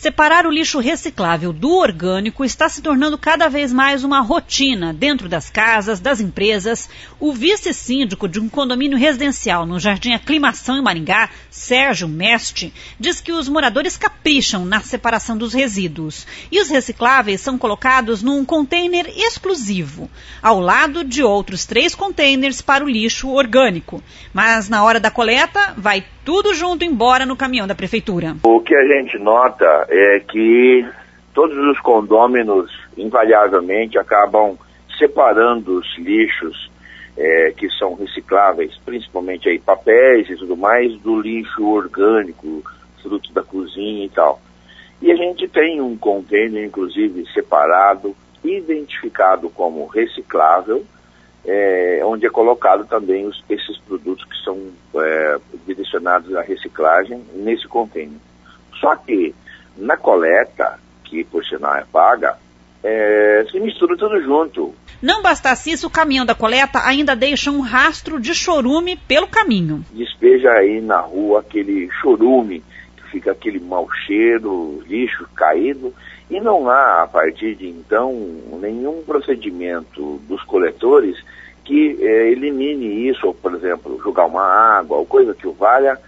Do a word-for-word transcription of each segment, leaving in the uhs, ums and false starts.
Separar o lixo reciclável do orgânico está se tornando cada vez mais uma rotina dentro das casas, das empresas. O vice-síndico de um condomínio residencial no Jardim Aclimação, em Maringá, Sérgio Mestre, diz que os moradores capricham na separação dos resíduos e os recicláveis são colocados num container exclusivo, ao lado de outros três containers para o lixo orgânico. Mas na hora da coleta, vai tudo junto embora no caminhão da prefeitura. O que a gente nota é que todos os condôminos, invariavelmente, acabam separando os lixos é, que são recicláveis, principalmente aí papéis e tudo mais, do lixo orgânico, fruto da cozinha e tal. E a gente tem um container, inclusive, separado, identificado como reciclável, É, onde é colocado também os, esses produtos que são é, direcionados à reciclagem nesse container. Só que na coleta, que por sinal é paga, é, se mistura tudo junto. Não bastasse isso, o caminhão da coleta ainda deixa um rastro de chorume pelo caminho. Despeja aí na rua aquele chorume, que fica aquele mau cheiro, lixo caído, e não há, a partir de então, nenhum procedimento dos coletores que eh, elimine isso, ou, por exemplo, jogar uma água, ou coisa que o valha,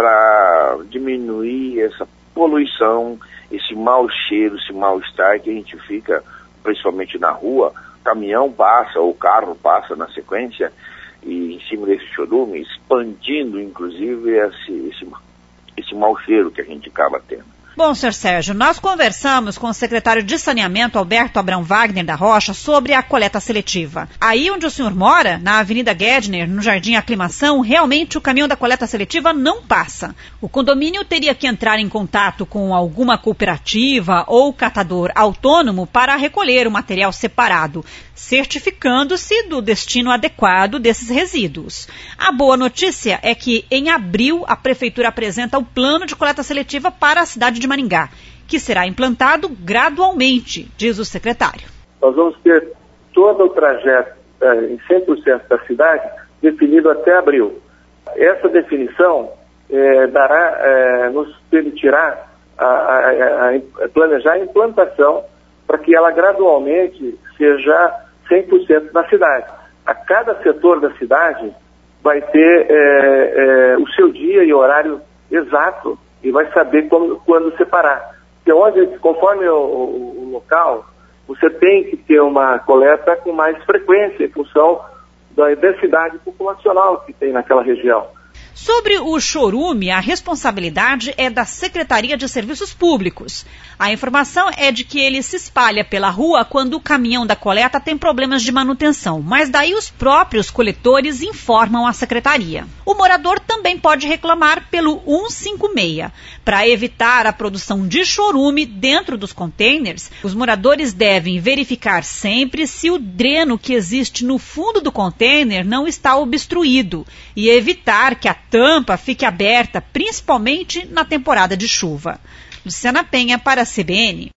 para diminuir essa poluição, esse mau cheiro, esse mal-estar que a gente fica, principalmente na rua. O caminhão passa, ou o carro passa na sequência, e em cima desse chorume, expandindo, inclusive, esse, esse, esse mau cheiro que a gente acaba tendo. Bom, senhor Sérgio, nós conversamos com o secretário de Saneamento, Alberto Abrão Wagner da Rocha, sobre a coleta seletiva. Aí onde o senhor mora, na Avenida Gedner, no Jardim Aclimação, realmente o caminhão da coleta seletiva não passa. O condomínio teria que entrar em contato com alguma cooperativa ou catador autônomo para recolher o material separado, certificando-se do destino adequado desses resíduos. A boa notícia é que, em abril, a Prefeitura apresenta o plano de coleta seletiva para a cidade de Maringá, que será implantado gradualmente, diz o secretário. Nós vamos ter todo o trajeto eh, em cem por cento da cidade definido até abril. Essa definição eh, dará, eh, nos permitirá a, a, a planejar a implantação para que ela gradualmente seja cem por cento na cidade. A cada setor da cidade vai ter eh, eh, o seu dia e horário exato e vai saber como, quando separar. Porque onde, conforme o, o, o local, você tem que ter uma coleta com mais frequência em função da densidade populacional que tem naquela região. Sobre o chorume, a responsabilidade é da Secretaria de Serviços Públicos. A informação é de que ele se espalha pela rua quando o caminhão da coleta tem problemas de manutenção, mas daí os próprios coletores informam a Secretaria. O morador também pode reclamar pelo cento e cinquenta e seis. Para evitar a produção de chorume dentro dos containers, os moradores devem verificar sempre se o dreno que existe no fundo do container não está obstruído e evitar que a tampa fique aberta, principalmente na temporada de chuva. Luciana Penha para a C B N.